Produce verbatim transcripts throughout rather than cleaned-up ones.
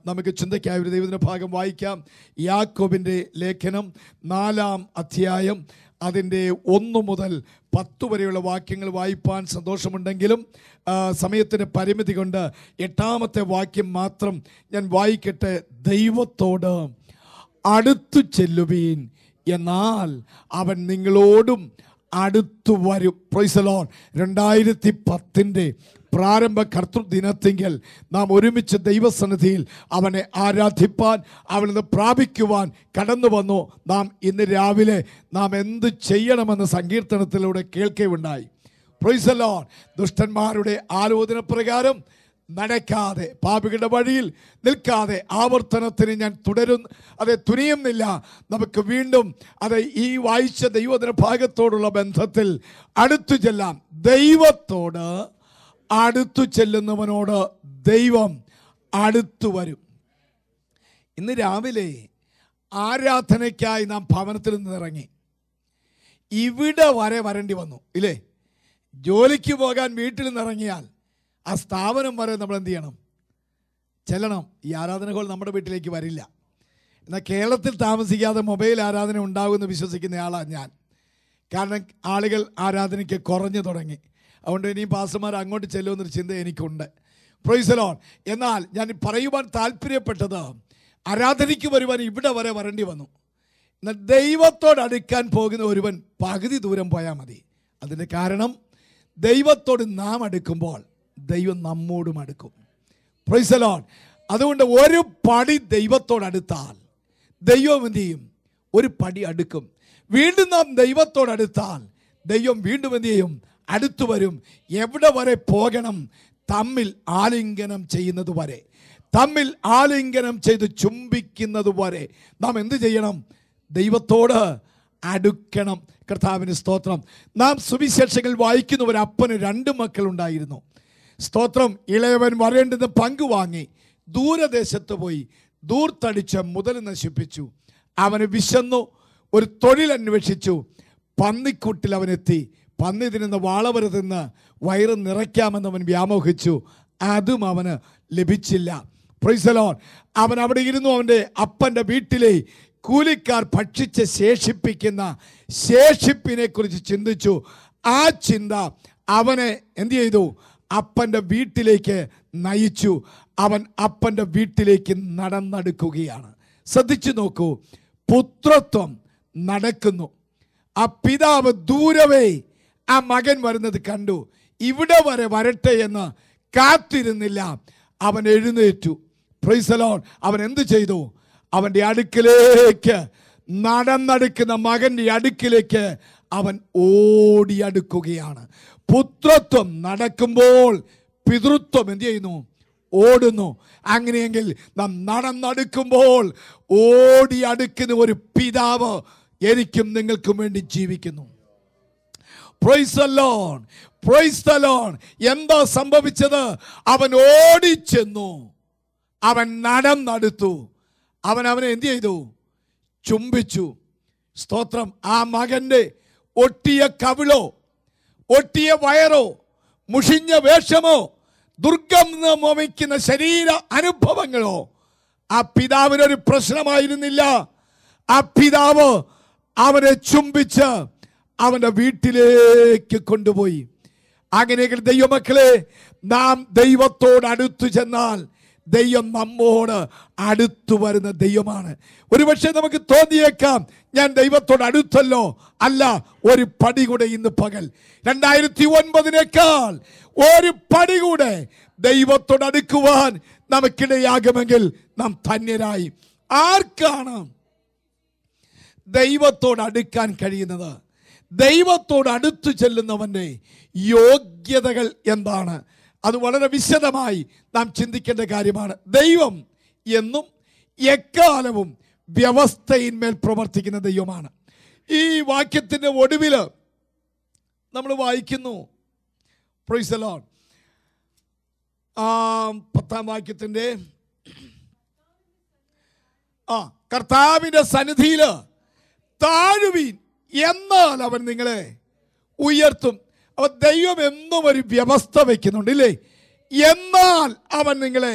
നമുക്ക് ചിന്തയ്ക്കായ ഒരു ദൈവത്തിൻ്റെ ഭാഗം വായിക്കാം. യാക്കോബിൻ്റെ ലേഖനം നാലാം അധ്യായം അതിൻ്റെ ഒന്ന് മുതൽ പത്ത് വരെയുള്ള വാക്യങ്ങൾ വായിപ്പാൻ സന്തോഷമുണ്ടെങ്കിലും സമയത്തിൻ്റെ പരിമിതി കൊണ്ട് എട്ടാമത്തെ വാക്യം മാത്രം ഞാൻ വായിക്കട്ടെ. ദൈവത്തോട് അടുത്തു ചെല്ലുവീൻ, എന്നാൽ അവൻ നിങ്ങളോടും അടുത്തു വരും. Praise the Lord. രണ്ടായിരത്തി പത്തിൻ്റെ പ്രാരംഭ കർത്തൃദിനത്തിങ്കൽ നാം ഒരുമിച്ച് ദൈവസന്നിധിയിൽ അവനെ ആരാധിപ്പാൻ, അവനിൽ നിന്ന് പ്രാപിക്കുവാൻ കടന്നു വന്നു. നാം ഇന്ന് രാവിലെ നാം എന്ത് ചെയ്യണമെന്ന് സങ്കീർത്തനത്തിലൂടെ കേൾക്കുകയുണ്ടായി. Praise the Lord. ദുഷ്ടന്മാരുടെ ആലോചന പ്രകാരം നടക്കാതെ, പാപികളുടെ വഴിയിൽ നിൽക്കാതെ ആവർത്തനത്തിന് ഞാൻ തുടരും അതെ തുനിയുന്നില്ല. നമുക്ക് വീണ്ടും അതെ ഈ വായിച്ച ദൈവത്തിൻ്റെ ഭാഗത്തോടുള്ള ബന്ധത്തിൽ അടുത്തു ചെല്ലാം. ദൈവത്തോട് അടുത്തു ചെല്ലുന്നവനോട് ദൈവം അടുത്തു വരും. ഇന്ന് രാവിലെ ആരാധനയ്ക്കായി നാം ഭവനത്തിൽ നിന്ന് ഇറങ്ങി. ഇവിടെ വരെ വരേണ്ടി വന്നു ഇല്ലേ? ജോലിക്ക് പോകാൻ വീട്ടിൽ നിന്ന് ഇറങ്ങിയാൽ ആ സ്ഥാപനം വരെ നമ്മൾ എന്ത് ചെയ്യണം? ചെല്ലണം. ഈ ആരാധനകൾ നമ്മുടെ വീട്ടിലേക്ക് വരില്ല. എന്നാൽ കേരളത്തിൽ താമസിക്കാതെ മൊബൈൽ ആരാധന ഉണ്ടാകുമെന്ന് വിശ്വസിക്കുന്ന ആളാണ് ഞാൻ. കാരണം ആളുകൾ ആരാധനയ്ക്ക് കുറഞ്ഞു തുടങ്ങി. അതുകൊണ്ട് ഇനിയും പാസ്റ്റർമാർ അങ്ങോട്ട് ചെല്ലുമെന്നൊരു ചിന്ത എനിക്കുണ്ട്. Praise the Lord. എന്നാൽ ഞാൻ പറയുവാൻ താല്പര്യപ്പെട്ടത്, ആരാധനയ്ക്ക് വരുവാൻ ഇവിടെ വരെ വരേണ്ടി വന്നു. എന്നാൽ ദൈവത്തോട് അടുക്കാൻ പോകുന്ന ഒരുവൻ പകുതി ദൂരം പോയാൽ മതി. അതിൻ്റെ കാരണം, ദൈവത്തോട് നാം അടുക്കുമ്പോൾ ദൈവം നമ്മോടും അടുക്കും. Praise the Lord. അതുകൊണ്ട് ഒരു പടി ദൈവത്തോടടുത്താൽ ദൈവം എന്ത് ചെയ്യും? ഒരു പടി അടുക്കും. വീണ്ടും നാം ദൈവത്തോടടുത്താൽ ദൈവം വീണ്ടും എന്ത് ചെയ്യും? അടുത്തു വരും. എവിടെ വരെ പോകണം? തമ്മിൽ ആലിംഗനം ചെയ്യുന്നത് വരെ, തമ്മിൽ ആലിംഗനം ചെയ്ത് ചുംബിക്കുന്നത് വരെ നാം എന്ത് ചെയ്യണം? ദൈവത്തോട് അടുക്കണം. കർത്താവിന് സ്തോത്രം. നാം സുവിശേഷങ്ങൾ വായിക്കുന്ന ഒരു അപ്പന് രണ്ട് മക്കളുണ്ടായിരുന്നു. സ്തോത്രം. ഇളയവൻ വരേണ്ടുന്ന പങ്ക് വാങ്ങി ദൂരദേശത്ത് പോയി ദൂർത്തടിച്ച് മുതൽ നശിപ്പിച്ചു. അവന് വിശന്നു, ഒരു തൊഴിൽ അന്വേഷിച്ചു. പന്നിക്കൂട്ടിൽ അവനെത്തി. പന്നി തിന്നുന്ന വാളവര തിന്ന് വയറ് നിറയ്ക്കാമെന്ന് അവൻ വ്യാമോഹിച്ചു. അതും അവന് ലഭിച്ചില്ല. Praise the Lord. അവൻ അവിടെ ഇരുന്നു അവൻ്റെ അപ്പൻ്റെ വീട്ടിലെ കൂലിക്കാർ ഭക്ഷിച്ച് ശേഷിപ്പിക്കുന്ന ശേഷിപ്പിനെ കുറിച്ച് ചിന്തിച്ചു. ആ ചിന്ത അവനെ എന്ത് ചെയ്തു? അപ്പൻ്റെ വീട്ടിലേക്ക് നയിച്ചു. അവൻ അപ്പൻ്റെ വീട്ടിലേക്ക് നടന്നെടുക്കുകയാണ്. ശ്രദ്ധിച്ചു നോക്കൂ. പുത്രത്വം നടക്കുന്നു. ആ പിതാവ് ദൂരവേ ആ മകൻ വരുന്നത് കണ്ടു. ഇവിടെ വരെ വരട്ടെ എന്ന് കാത്തിരുന്നില്ല. അവൻ എഴുന്നേറ്റു. Praise the Lord. അവൻ എന്ത് ചെയ്തു? അവൻ്റെ അടുക്കിലേക്ക്, നടന്നടുക്കുന്ന മകൻ്റെ അടുക്കിലേക്ക് അവൻ ഓടിയടുക്കുകയാണ്. പുത്രത്വം നടക്കുമ്പോൾ പിതൃത്വം എന്ത് ചെയ്യുന്നു? ഓടുന്നു. അങ്ങനെയെങ്കിൽ നാം നടന്നടുക്കുമ്പോൾ ഓടി അടുക്കുന്ന ഒരു പിതാവ് എനിക്കും നിങ്ങൾക്കും വേണ്ടി ജീവിക്കുന്നു. Praise the Lord. Praise the Lord. എന്താ സംഭവിച്ചത്? അവൻ ഓടിച്ചെന്നു. അവൻ നടന്നടുത്തു. അവൻ അവനെ എന്ത് ചെയ്തു? ചുംബിച്ചു. സ്തോത്രം. ആ മകന്റെ ഒട്ടിയ കവിളോ, ഒട്ടിയ വയറോ, മുഷിഞ്ഞ വേഷമോ, ദുർഗന്ധം വമിക്കുന്ന ശരീര അനുഭവങ്ങളോ ആ പിതാവിനൊരു പ്രശ്നമായിരുന്നില്ല. ആ പിതാവ് അവനെ ചുംബിച്ച് അവൻ്റെ വീട്ടിലേക്ക് കൊണ്ടുപോയി. അങ്ങനെയെങ്കിൽ ദൈവമക്കളെ, നാം ദൈവത്തോട് അടുത്തു ചെന്നാൽ ദൈവം നമ്മോട് അടുത്തു വരുന്ന ദൈവമാണ്. ഒരുപക്ഷെ നമുക്ക് തോന്നിയേക്കാം, ഞാൻ ദൈവത്തോട് അടുത്തല്ലോ. അല്ല, ഒരു പടി കൂടെ ഇന്ന് പകൽ രണ്ടായിരത്തി ഒൻപതിനേക്കാൾ ഒരു പടി കൂടെ ദൈവത്തോട് അടുക്കുവാൻ നമുക്കിടയാകുമെങ്കിൽ നാം ധന്യരായി. ആർക്കാണ് ദൈവത്തോട് അടുക്കാൻ കഴിയുന്നത്? ദൈവത്തോട് അടുത്തു ചെല്ലുന്നവൻ്റെ യോഗ്യതകൾ എന്താണ്? അത് വളരെ വിശദമായി നാം ചിന്തിക്കേണ്ട കാര്യമാണ്. ദൈവം എന്നും എക്കാലവും വ്യവസ്ഥയിന്മേൽ പ്രവർത്തിക്കുന്ന ദൈവമാണ്. ഈ വാക്യത്തിൻ്റെ ഒടുവിൽ നമ്മൾ വായിക്കുന്നു, പ്രൈസ് ദി ലോർഡ്, ആ പത്താം വാക്യത്തിൻ്റെ ആ കർത്താവിൻ്റെ സന്നിധിയിൽ താഴുവീൻ, എന്നാൽ അവൻ നിങ്ങളെ ഉയർത്തും. അവൻ ദൈവം എന്നും ഒരു വ്യവസ്ഥ വയ്ക്കുന്നുണ്ട് ഇല്ലേ? എന്നാൽ അവൻ നിങ്ങളെ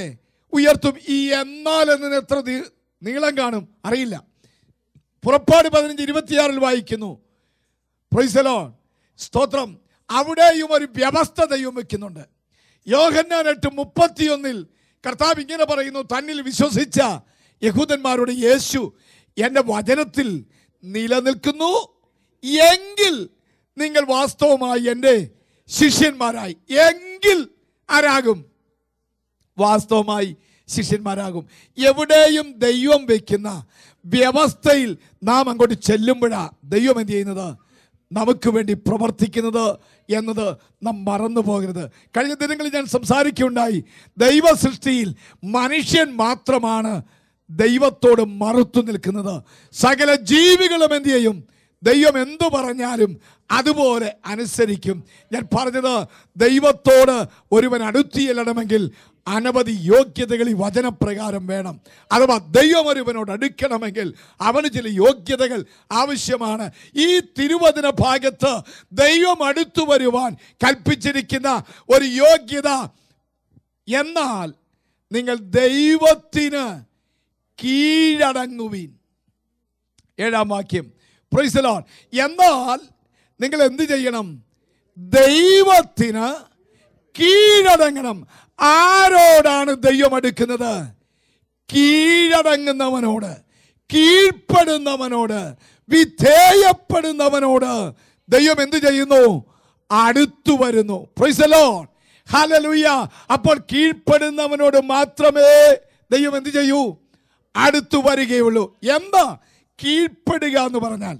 ഉയർത്തും. ഈ എന്നാൽ എന്നതിന് എത്ര നീളം കാണും അറിയില്ല. പുറപ്പാട് പതിനഞ്ച് ഇരുപത്തിയാറിൽ വായിക്കുന്നു. പ്രൈസ് ദി ലോർഡ്, സ്തോത്രം. അവിടെയും ഒരു വ്യവസ്ഥ ദൈവം വെക്കുന്നുണ്ട്. യോഹന്നാൻ എട്ട് മുപ്പത്തിയൊന്നിൽ കർത്താവ് ഇങ്ങനെ പറയുന്നു, തന്നിൽ വിശ്വസിച്ച യഹൂദന്മാരോട് യേശു, എൻ്റെ വചനത്തിൽ നിലനിൽക്കുന്നു എങ്കിൽ നിങ്ങൾ വാസ്തവമായി എൻ്റെ ശിഷ്യന്മാരായി. എങ്കിൽ ആരാകും? വാസ്തവമായി ശിഷ്യന്മാരാകും. എവിടെയും ദൈവം വയ്ക്കുന്ന വ്യവസ്ഥയിൽ നാം അങ്ങോട്ട് ചെല്ലുമ്പോഴാ ദൈവം എന്ത് ചെയ്യുന്നത്? നമുക്ക് വേണ്ടി പ്രവർത്തിക്കുന്നത് എന്നത് നാം മറന്നു പോകരുത്. കഴിഞ്ഞ ദിനങ്ങളിൽ ഞാൻ സംസാരിക്കുകയുണ്ടായി, ദൈവ സൃഷ്ടിയിൽ മനുഷ്യൻ മാത്രമാണ് ദൈവത്തോട് മറുത്തു നിൽക്കുന്നത്. സകല ജീവികളും എന്ത് ചെയ്യും? ദൈവം എന്തു പറഞ്ഞാലും അതുപോലെ അനുസരിക്കും. ഞാൻ പറഞ്ഞത്, ദൈവത്തോട് ഒരുവൻ അടുത്തിയെല്ലണമെങ്കിൽ അനവധി യോഗ്യതകൾ ഈ വചനപ്രകാരം വേണം. അഥവാ ദൈവം ഒരുവനോട് അടുക്കണമെങ്കിൽ അവന് ചില യോഗ്യതകൾ ആവശ്യമാണ്. ഈ തിരുവചന ഭാഗത്ത് ദൈവം അടുത്തു വരുവാൻ കൽപ്പിച്ചിരിക്കുന്ന ഒരു യോഗ്യത, എന്നാൽ നിങ്ങൾ ദൈവത്തിന് കീഴടങ്ങുവിൻ. ഏഴാം വാക്യം. Praise the Lord. എന്നാൽ നിങ്ങൾ എന്ത് ചെയ്യണം? ദൈവത്തിന് കീഴടങ്ങണം. ആരോടാണ് ദൈവം അടുക്കുന്നത്? കീഴടങ്ങുന്നവനോട്, കീഴ്പ്പെടുന്നവനോട്, വിധേയപ്പെടുന്നവനോട് ദൈവം എന്ത് ചെയ്യുന്നു? അടുത്തു വരുന്നു. Praise the Lord, hallelujah. അപ്പോൾ കീഴ്പ്പെടുന്നവനോട് മാത്രമേ ദൈവം എന്ത് ചെയ്യൂ? അടുത്തു വരികയുള്ളൂ. എന്താ കീഴ്പ്പെടുക എന്ന് പറഞ്ഞാൽ?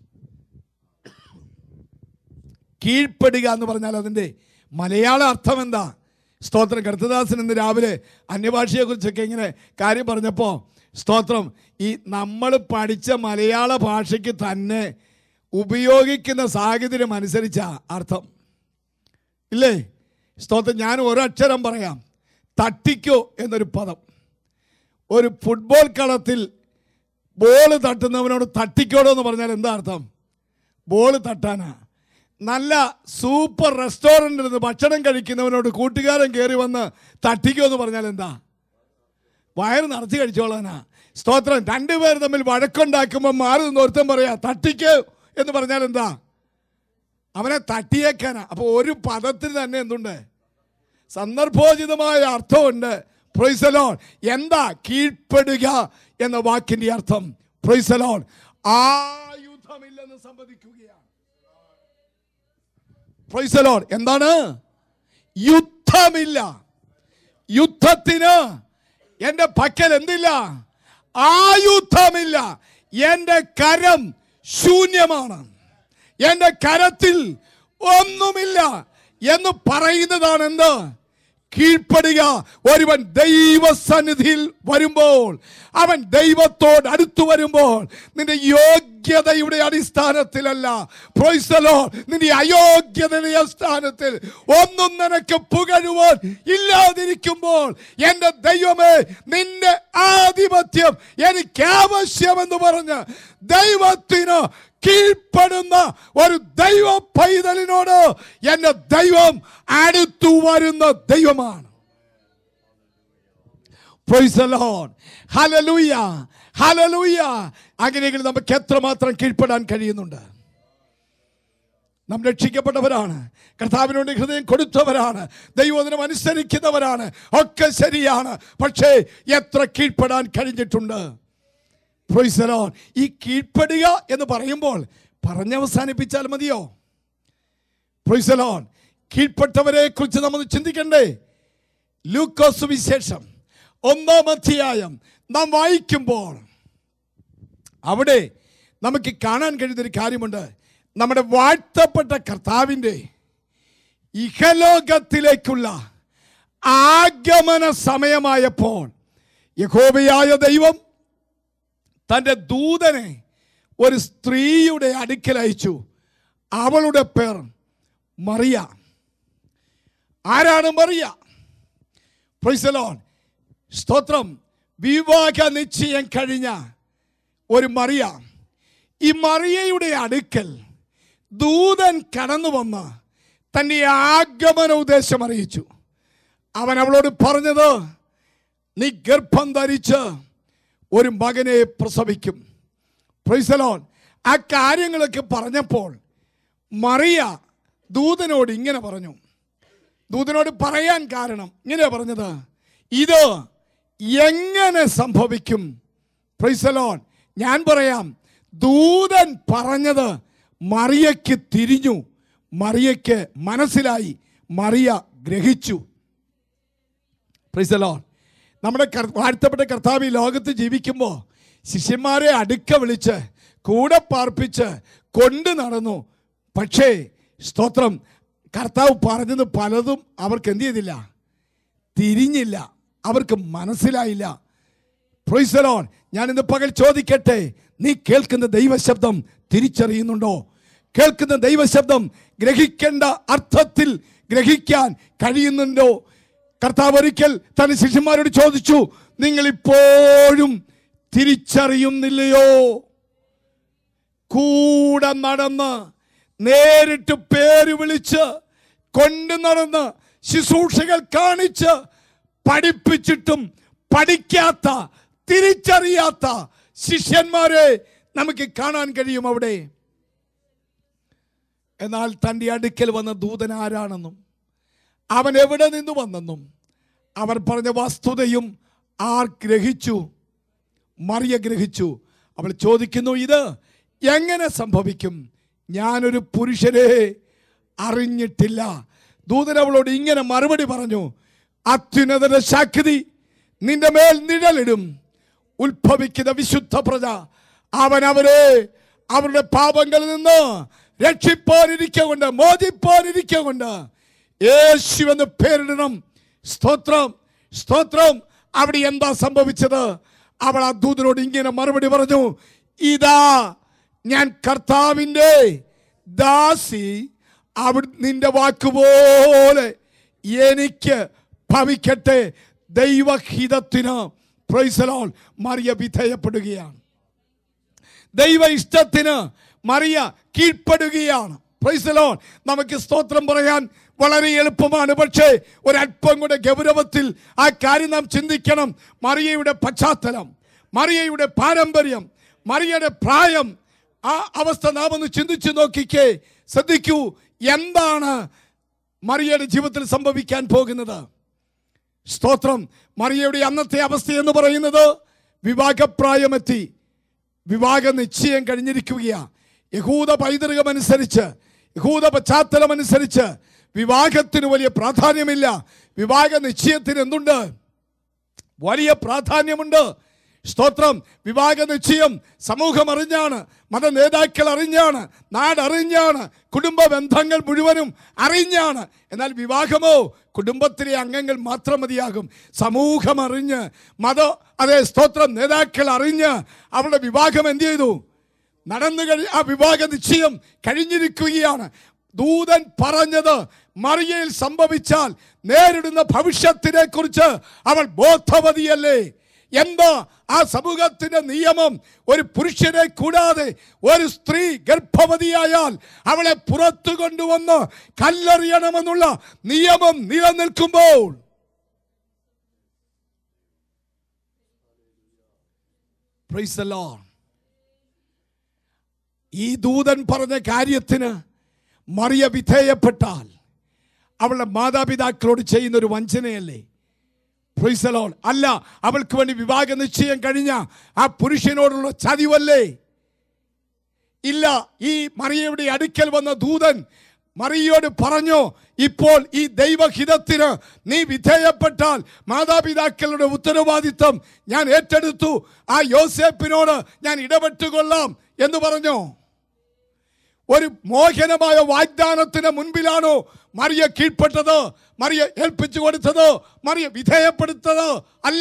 കീഴ്പ്പെടുക എന്ന് പറഞ്ഞാൽ അതിൻ്റെ മലയാള അർത്ഥം എന്താ? സ്തോത്രം. കർത്തദാസൻ ഇന്ന് രാവിലെ അന്യഭാഷയെ കുറിച്ചൊക്കെ ഇങ്ങനെ കാര്യം പറഞ്ഞപ്പോൾ, സ്തോത്രം, ഈ നമ്മൾ പഠിച്ച മലയാള ഭാഷയ്ക്ക് തന്നെ ഉപയോഗിക്കുന്ന സാഹചര്യം അനുസരിച്ച അർത്ഥം ഇല്ലേ? സ്തോത്രം. ഞാൻ ഒരക്ഷരം പറയാം. തട്ടിക്കോ എന്നൊരു പദം. ഒരു ഫുട്ബോൾ കളത്തിൽ ബോൾ തട്ടുന്നവനോട് തട്ടിക്കോടോ എന്ന് പറഞ്ഞാൽ എന്താ അർത്ഥം? ബോൾ തട്ടാനാ. നല്ല സൂപ്പർ റെസ്റ്റോറൻറ്റിൽ നിന്ന് ഭക്ഷണം കഴിക്കുന്നവനോട് കൂട്ടുകാരൻ കയറി വന്ന് തട്ടിക്കോ എന്ന് പറഞ്ഞാൽ എന്താ? വയറ് നിറച്ച് കഴിച്ചോളാനാ. സ്തോത്രം. രണ്ടുപേർ തമ്മിൽ വഴക്കുണ്ടാക്കുമ്പോൾ മാറി നിന്ന് ഒരുത്തൻ പറയാ തട്ടിക്കോ എന്ന് പറഞ്ഞാൽ എന്താ? അവനെ തട്ടിയേക്കാനാ. അപ്പോൾ ഒരു പദത്തിന് തന്നെ എന്തുണ്ട്? സന്ദർഭോചിതമായ അർത്ഥമുണ്ട്. Praise the Lord. എന്താ കീഴ്പ്പെടുക എന്ന വാക്കിന്റെ അർത്ഥം? Praise the Lord. ആയുധമില്ലെന്ന് സമ്മതിക്കുകയാണ്. Praise the Lord. എന്താണ്? യുദ്ധമില്ല. യുദ്ധത്തിന് എൻ്റെ പക്കൽ എന്തില്ല? ആയുധമില്ല. എൻ്റെ കരം ശൂന്യമാണ്. എൻ്റെ കരത്തിൽ ഒന്നുമില്ല എന്ന് പറയുന്നതാണ് എന്ത്? കീഴ്പ്പെടുക. ഒരുവൻ ദൈവസന്നിധിയിൽ വരുമ്പോൾ, അവൻ ദൈവത്തോട് അടുത്തു വരുമ്പോൾ, നിന്റെ യോഗ്യതയുടെ അടിസ്ഥാനത്തിലല്ല, പ്രൈസ് ദി ലോർഡ്, നിന്റെ അയോഗ്യതയുടെ അടിസ്ഥാനത്തിൽ ഒന്നും നിനക്ക് പുകഴുവാൻ ഇല്ലാതിരിക്കുമ്പോൾ, എൻ്റെ ദൈവമേ, നിന്റെ ആധിപത്യം എനിക്ക് ആവശ്യമെന്ന് പറഞ്ഞ് ദൈവത്തിന് കീഴ്പ്പെടുന്ന ഒരു ദൈവ പൈതലിനോട് എന്റെ ദൈവം അടുത്തു വരുന്ന ദൈവമാണ്. Praise the Lord. ഹല്ലേലൂയ, ഹല്ലേലൂയ. അങ്ങനെയെങ്കിൽ നമുക്ക് എത്രമാത്രം കീഴ്പ്പെടാൻ കഴിയുന്നുണ്ട്? നാം രക്ഷിക്കപ്പെട്ടവരാണ്, കർത്താവിനോട് ഹൃദയം കൊടുത്തവരാണ്, ദൈവവചനം അനുസരിക്കുന്നവരാണ്, ഒക്കെ ശരിയാണ്. പക്ഷേ എത്ര കീഴ്പ്പെടാൻ കഴിഞ്ഞിട്ടുണ്ട്? Praise the Lord. ഈ കീഴ്പ്പെടുക എന്ന് പറയുമ്പോൾ പറഞ്ഞവസാനിപ്പിച്ചാൽ മതിയോ? Price the Lord. കീഴ്പ്പെട്ടവരെ കുറിച്ച് നമ്മൾ ചിന്തിക്കണ്ടേ? ലൂക്കോസ് സുവിശേഷം ഒന്നാം അധ്യായം നാം വായിക്കുമ്പോൾ അവിടെ നമുക്ക് കാണാൻ കഴിയുന്നൊരു കാര്യമുണ്ട്. നമ്മുടെ വാഴ്ത്തപ്പെട്ട കർത്താവിൻ്റെ ഇഹലോകത്തിലേക്കുള്ള ആഗമന സമയമായപ്പോൾ യഹോവയായ ദൈവം തൻ്റെ ദൂതനെ ഒരു സ്ത്രീയുടെ അടുക്കൽ അയച്ചു. അവളുടെ പേർ മറിയ. ആരാണ് മറിയ? Price the Lord. സ്തോത്രം. വിവാഹ നിശ്ചയം കഴിഞ്ഞ ഒരു മറിയ. ഈ മറിയയുടെ അടുക്കൽ ദൂതൻ കടന്നു വന്ന് തൻ്റെ ആഗമന ഉദ്ദേശം അറിയിച്ചു. അവൻ അവളോട് പറഞ്ഞത്, നീ ഗർഭം ധരിച്ച് ഒരു മകനെ പ്രസവിക്കും. Praise the Lord. ആ കാര്യങ്ങളൊക്കെ പറഞ്ഞപ്പോൾ മറിയ ദൂതനോട് ഇങ്ങനെ പറഞ്ഞു. ദൂതനോട് പറയാൻ കാരണം ഇങ്ങനെയാ പറഞ്ഞത്, ഇത് എങ്ങനെ സംഭവിക്കും? Praise the Lord. ഞാൻ പറയാം, ദൂതൻ പറഞ്ഞത് മറിയയ്ക്ക് തിരിഞ്ഞു, മറിയയ്ക്ക് മനസ്സിലായി, മറിയ ഗ്രഹിച്ചു. Praise the Lord. നമ്മുടെ വാഴ്ത്തപ്പെട്ട കർത്താവ് ഈ ലോകത്ത് ജീവിക്കുമ്പോൾ ശിഷ്യന്മാരെ അടുക്ക വിളിച്ച് കൂടെ പാർപ്പിച്ച് കൊണ്ട് നടന്നു. പക്ഷേ സ്തോത്രം, കർത്താവ് പറഞ്ഞത് പലതും അവർക്ക് എന്ത് ചെയ്തില്ല? തിരിഞ്ഞില്ല, അവർക്ക് മനസ്സിലായില്ല. Praise the Lord. ഞാൻ ഇന്ന് പകൽ ചോദിക്കട്ടെ, നീ കേൾക്കുന്ന ദൈവശബ്ദം തിരിച്ചറിയുന്നുണ്ടോ? കേൾക്കുന്ന ദൈവശബ്ദം ഗ്രഹിക്കേണ്ട അർത്ഥത്തിൽ ഗ്രഹിക്കാൻ കഴിയുന്നുണ്ടോ? കർത്താവ് ഒരിക്കൽ തന്റെ ശിഷ്യന്മാരോട് ചോദിച്ചു, നിങ്ങൾ ഇപ്പോഴും തിരിച്ചറിയുന്നില്ലയോ? കൂടെ നടന്ന് നേരിട്ട് പേര് വിളിച്ച് കൊണ്ടു നടന്ന് ശുശ്രൂഷകൾ കാണിച്ച് പഠിപ്പിച്ചിട്ടും പഠിക്കാത്ത, തിരിച്ചറിയാത്ത ശിഷ്യന്മാരെ നമുക്ക് കാണാൻ കഴിയും അവിടെ. എന്നാൽ തൻ്റെ അടുക്കൽ വന്ന ദൂതൻ ആരാണെന്നും അവൻ എവിടെ നിന്ന് വന്നെന്നും അവർ പറഞ്ഞ വസ്തുതയും ആർ ഗ്രഹിച്ചു? മറിയ ഗ്രഹിച്ചു. അവൾ ചോദിക്കുന്നു, ഇത് എങ്ങനെ സംഭവിക്കും? ഞാനൊരു പുരുഷനെ അറിഞ്ഞിട്ടില്ല. ദൂതൻ അവളോട് ഇങ്ങനെ മറുപടി പറഞ്ഞു, അത്യുന്നതന്റെ ശക്തി നിന്റെ മേൽ നിഴലിടും. ഉത്ഭവിക്കുന്ന വിശുദ്ധ പ്രജ അവൻ അവരെ അവരുടെ പാപങ്ങളിൽ നിന്ന് രക്ഷിപ്പാനിരിക്കൊണ്ട്, മോചിപ്പാനിരിക്കൊണ്ട് യേശു എന്ന് പേരിടണം. സ്തോത്രം, സ്തോത്രം. അവിടെ എന്താ സംഭവിച്ചത്? അവൾ ആ ദൂതനോട് ഇങ്ങനെ മറുപടി പറഞ്ഞു, ഇതാ ഞാൻ കർത്താവിൻ്റെ ദാസി, അവിടെ നിന്റെ വാക്കുപോലെ എനിക്ക് ഭവിക്കട്ടെ. ദൈവഹിതത്തിന് പ്രൈസ് ദി ലോർഡ് മറിയ വിധേയപ്പെടുകയാണ്. ദൈവ ഇഷ്ടത്തിന് മറിയ കീഴ്പ്പെടുകയാണ്. Praise the Lord. നമുക്ക് സ്തോത്രം പറയാൻ വളരെ എളുപ്പമാണ്, പക്ഷേ ഒരല്പം കൂടെ ഗൗരവത്തിൽ ആ കാര്യം നാം ചിന്തിക്കണം. മറിയയുടെ പശ്ചാത്തലം, മറിയയുടെ പാരമ്പര്യം, മറിയയുടെ പ്രായം, ആ അവസ്ഥ നാം ഒന്ന് ചിന്തിച്ചു നോക്കിക്കേ. ശ്രദ്ധിക്കൂ, എന്താണ് മറിയയുടെ ജീവിതത്തിൽ സംഭവിക്കാൻ പോകുന്നത്? സ്തോത്രം. മറിയയുടെ അന്നത്തെ അവസ്ഥ എന്ന് പറയുന്നത് വിവാഹപ്രായമെത്തി, വിവാഹ നിശ്ചയം കഴിഞ്ഞിരിക്കുകയാണ്. യഹൂദ പൈതൃകം അനുസരിച്ച്, യഹൂദ പശ്ചാത്തലം അനുസരിച്ച് വിവാഹത്തിന് വലിയ പ്രാധാന്യമില്ല. വിവാഹ നിശ്ചയത്തിന് എന്തുണ്ട്? വലിയ പ്രാധാന്യമുണ്ട്. സ്തോത്രം. വിവാഹ നിശ്ചയം സമൂഹം അറിഞ്ഞാണ്, മത നേതാക്കൾ അറിഞ്ഞാണ്, നാടറിഞ്ഞാണ്, കുടുംബ ബന്ധങ്ങൾ മുഴുവനും അറിഞ്ഞാണ്. എന്നാൽ വിവാഹമോ കുടുംബത്തിലെ അംഗങ്ങൾ മാത്രം മതിയാകും. സമൂഹം അറിഞ്ഞ്, മത അതേ സ്തോത്രം നേതാക്കൾ അറിഞ്ഞ് അവരുടെ വിവാഹം എന്ത് ചെയ്തു? നടന്നു കഴി ആ വിവാഹ നിശ്ചയം കഴിഞ്ഞിരിക്കുകയാണ്. ദൂതൻ പറഞ്ഞത് മറിയയിൽ സംഭവിച്ചാൽ നേരിടുന്ന ഭവിഷ്യത്തിനെ കുറിച്ച് അവൾ ബോധവതിയല്ലേ? എന്താ ആ സമൂഹത്തിന്റെ നിയമം? ഒരു പുരുഷനെ കൂടാതെ ഒരു സ്ത്രീ ഗർഭവതിയായാൽ അവളെ പുറത്തു കൊണ്ടുവന്ന് കല്ലെറിയണമെന്നുള്ള നിയമം നിലനിൽക്കുമ്പോൾ പ്രൈസ് ദി ലോർഡ്, ഈ ദൂതൻ പറഞ്ഞ കാര്യത്തിന് മറിയ വിധേയപ്പെട്ടാൽ അവളുടെ മാതാപിതാക്കളോട് ചെയ്യുന്ന ഒരു വഞ്ചനയല്ലേ? Price the Lord. അല്ല, അവൾക്ക് വേണ്ടി വിവാഹ നിശ്ചയം കഴിഞ്ഞ ആ പുരുഷനോടുള്ള ചതിവല്ലേ? ഇല്ല. ഈ മറിയയുടെ അടുക്കൽ വന്ന ദൂതൻ മറിയയോട് പറഞ്ഞു, ഇപ്പോൾ ഈ ദൈവഹിതത്തിന് നീ വിധേയപ്പെട്ടാൽ മാതാപിതാക്കളുടെ ഉത്തരവാദിത്വം ഞാൻ ഏറ്റെടുത്തു, ആ യോസേപ്പിനോട് ഞാൻ ഇടപെട്ടുകൊള്ളാം എന്ന് പറഞ്ഞു. ഒരു മോഹനമായ വാഗ്ദാനത്തിന് മുൻപിലാണോ മറിയ കീഴ്പ്പെട്ടത്? മറിയ ഏൽപ്പിച്ചു കൊടുത്തത്? മറിയ വിധേയപ്പെടുത്തത്? അല്ല.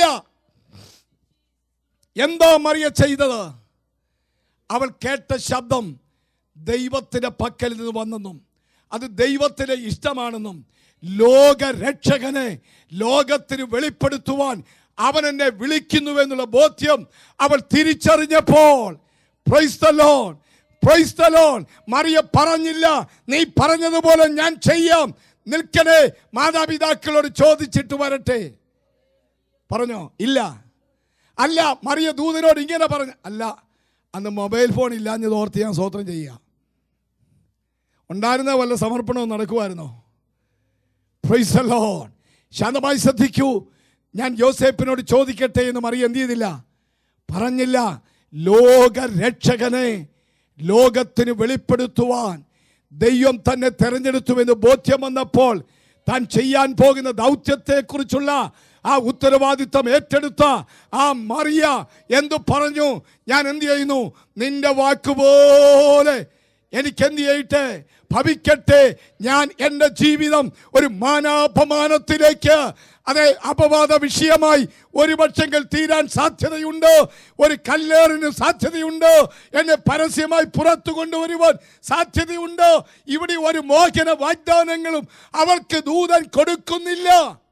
എന്താ മറിയ ചെയ്തത്? അവൾ കേട്ട ശബ്ദം ദൈവത്തിന്റെ പക്കൽ നിന്ന് വന്നെന്നും അത് ദൈവത്തിന്റെ ഇഷ്ടമാണെന്നും ലോകരക്ഷകനെ ലോകത്തിന് വെളിപ്പെടുത്തുവാൻ അവൻ എന്നെ വിളിക്കുന്നുവെന്നുള്ള ബോധ്യം അവൾ തിരിച്ചറിഞ്ഞപ്പോൾ praise the Lord, praise the Lord, മറിയ പറഞ്ഞില്ല, നീ പറഞ്ഞതുപോലെ ഞാൻ ചെയ്യാം, നിൽക്കണേ, മാതാപിതാക്കളോട് ചോദിച്ചിട്ട് വരട്ടെ. പറഞ്ഞോ? ഇല്ല. അല്ല, മറിയ ദൂതനോട് ഇങ്ങനെ പറഞ്ഞു. അല്ല, അന്ന് മൊബൈൽ ഫോൺ ഇല്ലാഞ്ഞത് ഓർത്ത് ഞാൻ സ്തോത്രം ചെയ്യുക. ഉണ്ടായിരുന്ന വല്ല സമർപ്പണവും നടക്കുമായിരുന്നോ? Price the Lord. ശാന്തമായി ശ്രദ്ധിക്കൂ. ഞാൻ യോസേപ്പിനോട് ചോദിക്കട്ടെ എന്ന് മറിയ എന്ത് ചെയ്തില്ല? പറഞ്ഞില്ല. ലോകരക്ഷകനെ ലോകത്തിന് വെളിപ്പെടുത്തുവാൻ ദൈവം തന്നെ തെരഞ്ഞെടുത്തുവെന്ന് ബോധ്യം വന്നപ്പോൾ താൻ ചെയ്യാൻ പോകുന്ന ദൗത്യത്തെക്കുറിച്ചുള്ള ആ ഉത്തരവാദിത്വം ഏറ്റെടുത്ത ആ മറിയ എന്തു പറഞ്ഞു? ഞാൻ എന്ത് ചെയ്യുന്നു? നിന്റെ വാക്കുപോലെ എനിക്ക് എന്ത് ചെയ്യട്ടെ? ഭവിക്കട്ടെ. ഞാൻ എൻ്റെ ജീവിതം ഒരു മാനാപമാനത്തിലേക്ക്, അതെ, അപവാദ വിഷയമായി ഒരു പക്ഷെങ്കിൽ തീരാൻ സാധ്യതയുണ്ട്. ഒരു കല്ലേറിന് സാധ്യതയുണ്ട്. എന്നെ പരസ്യമായി പുറത്തു കൊണ്ടുവരുവാൻ സാധ്യതയുണ്ട്. ഇവിടെ ഒരു മോചന വാഗ്ദാനങ്ങളും അവൾക്ക് ദൂതൻ കൊടുക്കുന്നില്ല.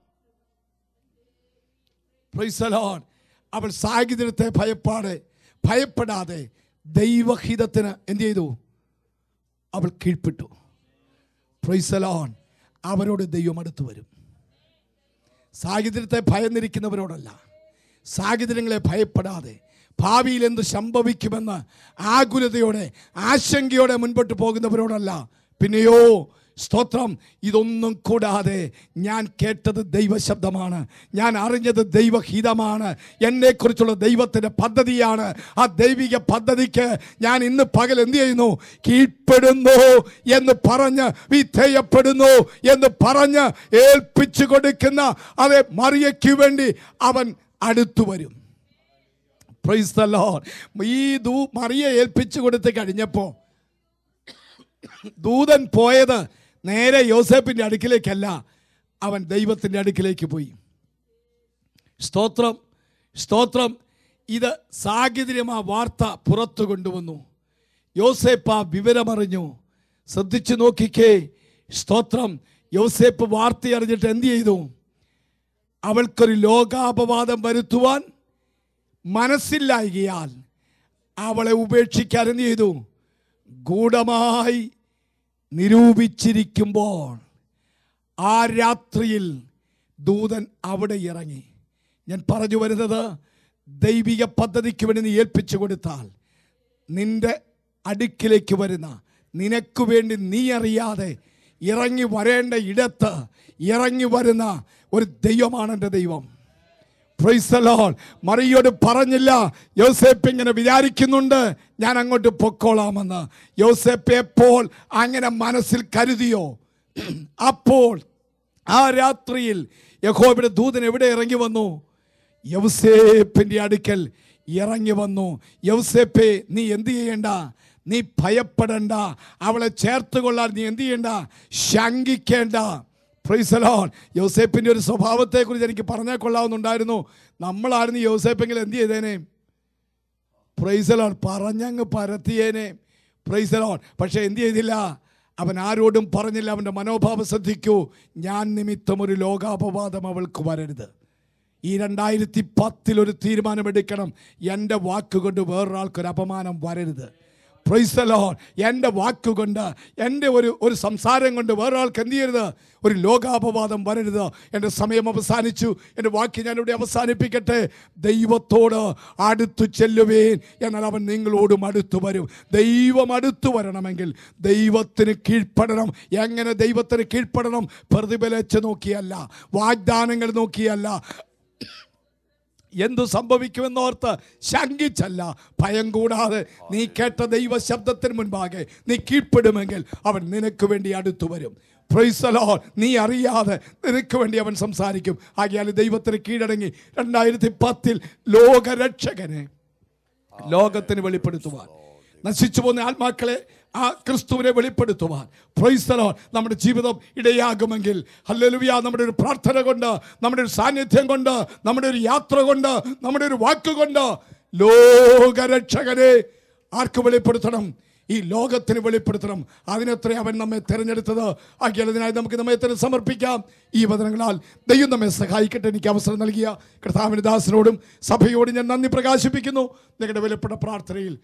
Praise the Lord. അവൾ സാഹചര്യത്തെ ഭയപ്പാടെ ഭയപ്പെടാതെ ദൈവഹിതത്തിന് എന്ത് ചെയ്തു? അവൾ കീഴ്പ്പെട്ടു. Price the Lord. അവരോട് ദൈവം അടുത്ത് വരും. സാഹചര്യത്തെ ഭയന്നിരിക്കുന്നവരോടല്ല, സാഹചര്യങ്ങളെ ഭയപ്പെടാതെ ഭാവിയിൽ എന്ത് സംഭവിക്കുമെന്ന് ആകുലതയോടെ ആശങ്കയോടെ മുൻപോട്ട് പോകുന്നവരോടല്ല. പിന്നെയോ സ്തോത്രം, ഇതൊന്നും കൂടാതെ ഞാൻ കേട്ടത് ദൈവശബ്ദമാണ്, ഞാൻ അറിഞ്ഞത് ദൈവഹിതമാണ്, എന്നെക്കുറിച്ചുള്ള ദൈവത്തിൻ്റെ പദ്ധതിയാണ്. ആ ദൈവിക പദ്ധതിക്ക് ഞാൻ ഇന്ന് പകൽ എന്ത് ചെയ്യുന്നു? കീഴ്പ്പെടുന്നു എന്ന് പറഞ്ഞ്, വിധേയപ്പെടുന്നു എന്ന് പറഞ്ഞ് ഏൽപ്പിച്ചു കൊടുക്കുന്ന അതേ മറിയയ്ക്ക് വേണ്ടി അവൻ അടുത്തു വരും. Praise the Lord. ഈ ദൂ മറിയെ ഏൽപ്പിച്ചു കൊടുത്ത് കഴിഞ്ഞപ്പോൾ ദൂതൻ പോയത് നേരെ യോസേപ്പിൻ്റെ അടുക്കിലേക്കല്ല, അവൻ ദൈവത്തിൻ്റെ അടുക്കിലേക്ക് പോയി. സ്തോത്രം, സ്തോത്രം. ഇത് സാഹചര്യം ആ വാർത്ത പുറത്തു കൊണ്ടുവന്നു. യോസേപ്പ് ആ വിവരമറിഞ്ഞു. ശ്രദ്ധിച്ചു നോക്കിക്കേ. സ്തോത്രം. യോസേപ്പ് വാർത്ത അറിഞ്ഞിട്ട് എന്ത് ചെയ്തു? അവൾക്കൊരു ലോകാപവാദം വരുത്തുവാൻ മനസ്സില്ലായകയാൽ അവളെ ഉപേക്ഷിക്കാൻ എന്ത് ചെയ്തു? ഗൂഢമായി നിരൂപിച്ചിരിക്കുമ്പോൾ ആ രാത്രിയിൽ ദൂതൻ അവിടെ ഇറങ്ങി. ഞാൻ പറഞ്ഞു വരുന്നത്, ദൈവിക പദ്ധതിക്ക് വേണ്ടി നീ ഏൽപ്പിച്ചു കൊടുത്താൽ നിന്റെ അടുക്കിലേക്ക് വരുന്ന, നിനക്ക് വേണ്ടി നീ അറിയാതെ ഇറങ്ങി വരേണ്ട ഇടത്ത് ഇറങ്ങി വരുന്ന ഒരു ദൈവമാണ് എൻ്റെ ദൈവം. Price the Lord. മറിയോട് പറഞ്ഞില്ല, യോസേപ്പ് ഇങ്ങനെ വിചാരിക്കുന്നുണ്ട്, ഞാൻ അങ്ങോട്ട് പൊക്കോളാമെന്ന്. യോസേപ്പ് എപ്പോൾ അങ്ങനെ മനസ്സിൽ കരുതിയോ അപ്പോൾ ആ രാത്രിയിൽ യഹോവയുടെ ദൂതൻ എവിടെ ഇറങ്ങി വന്നു? യോസേപ്പിൻ്റെ അടുക്കൽ ഇറങ്ങി വന്നു. യോസേപ്പേ, നീ എന്ത് ചെയ്യണ്ട, നീ ഭയപ്പെടണ്ട, അവളെ ചേർത്തുകൊള്ളാൻ നീ എന്ത് ചെയ്യണ്ട, ശങ്കിക്കേണ്ട. Praise the Lord. യോസേപ്പിൻ്റെ ഒരു സ്വഭാവത്തെക്കുറിച്ച് എനിക്ക് പറഞ്ഞാൽ കൊള്ളാവുന്നുണ്ടായിരുന്നു. നമ്മളായിരുന്നു യോസേപ്പെങ്കിൽ എന്ത് ചെയ്തേനെ? പ്രൈസ് ദി ലോർഡ്, പറഞ്ഞങ്ങ് പരത്തിയേനെ. Praise the Lord. പക്ഷേ എന്ത് ചെയ്തില്ല? അവൻ ആരോടും പറഞ്ഞില്ല. അവൻ്റെ മനോഭാവം ശ്രദ്ധിക്കൂ. ഞാൻ നിമിത്തം ഒരു ലോകാപവാദം അവൾക്ക് വരരുത്. ഈ രണ്ടായിരത്തി പത്തിൽ ഒരു തീരുമാനമെടുക്കണം. എൻ്റെ വാക്കുകൊണ്ട് വേറൊരാൾക്കൊരു അപമാനം വരരുത്. Praise the Lord. എൻ്റെ വാക്കുകൊണ്ട്, എൻ്റെ ഒരു ഒരു സംസാരം കൊണ്ട് വേറൊരാൾക്ക് എന്ത് ചെയ്യരുത്? ഒരു ലോകാപവാദം വരരുത്. എൻ്റെ സമയം അവസാനിച്ചു. എൻ്റെ വാക്ക് ഞാനിവിടെ അവസാനിപ്പിക്കട്ടെ. ദൈവത്തോട് അടുത്തു ചെല്ലുവേൻ, എന്നാൽ അവൻ നിങ്ങളോടും അടുത്തു വരും. ദൈവം അടുത്തു വരണമെങ്കിൽ ദൈവത്തിന് കീഴ്പ്പെടണം. എങ്ങനെ ദൈവത്തിന് കീഴ്പ്പെടണം? പ്രതിഫലിച്ച് നോക്കിയല്ല, വാഗ്ദാനങ്ങൾ നോക്കിയല്ല, എന്തു സംഭവിക്കുമെന്നോർത്ത് ശങ്കിച്ചല്ല, ഭയം കൂടാതെ നീ കേട്ട ദൈവ ശബ്ദത്തിന് മുൻപാകെ നീ കീഴ്പ്പെടുമെങ്കിൽ അവൻ നിനക്ക് വേണ്ടി അടുത്തു വരും. Praise the Lord. നീ അറിയാതെ നിനക്ക് വേണ്ടി അവൻ സംസാരിക്കും. ആകയാൽ ദൈവത്തിന് കീഴടങ്ങി രണ്ടായിരത്തി പത്തിൽ ലോകരക്ഷകനെ ലോകത്തിന് വെളിപ്പെടുത്തുവാൻ, നശിച്ചു പോകുന്ന ആത്മാക്കളെ ആ ക്രിസ്തുവിനെ വെളിപ്പെടുത്തുവാൻ, പ്രൈസ് ദി ലോർഡ്, നമ്മുടെ ജീവിതം ഇടയാകുമെങ്കിൽ, ഹല്ലേലൂയ, നമ്മുടെ ഒരു പ്രാർത്ഥന കൊണ്ട്, നമ്മുടെ ഒരു സാന്നിധ്യം കൊണ്ട്, നമ്മുടെ ഒരു യാത്ര കൊണ്ട്, നമ്മുടെ ഒരു വാക്കുകൊണ്ട് ലോകരക്ഷകനെ ആർക്ക് വെളിപ്പെടുത്തണം? ഈ ലോകത്തിന് വെളിപ്പെടുത്തണം. അതിനത്രേ അവൻ നമ്മെ തിരഞ്ഞെടുത്തത്. ആക്കിയാൽ അതിനായി നമുക്ക് നമ്മെ തന്നെ സമർപ്പിക്കാം. ഈ വചനങ്ങളാൽ ദൈവം നമ്മെ സഹായിക്കട്ടെ. എനിക്ക് അവസരം നൽകിയ കർത്താവിന്റെ ദാസനോടും സഭയോടും ഞാൻ നന്ദി പ്രകാശിപ്പിക്കുന്നു. നിങ്ങളുടെ വിലപ്പെട്ട പ്രാർത്ഥനയിൽ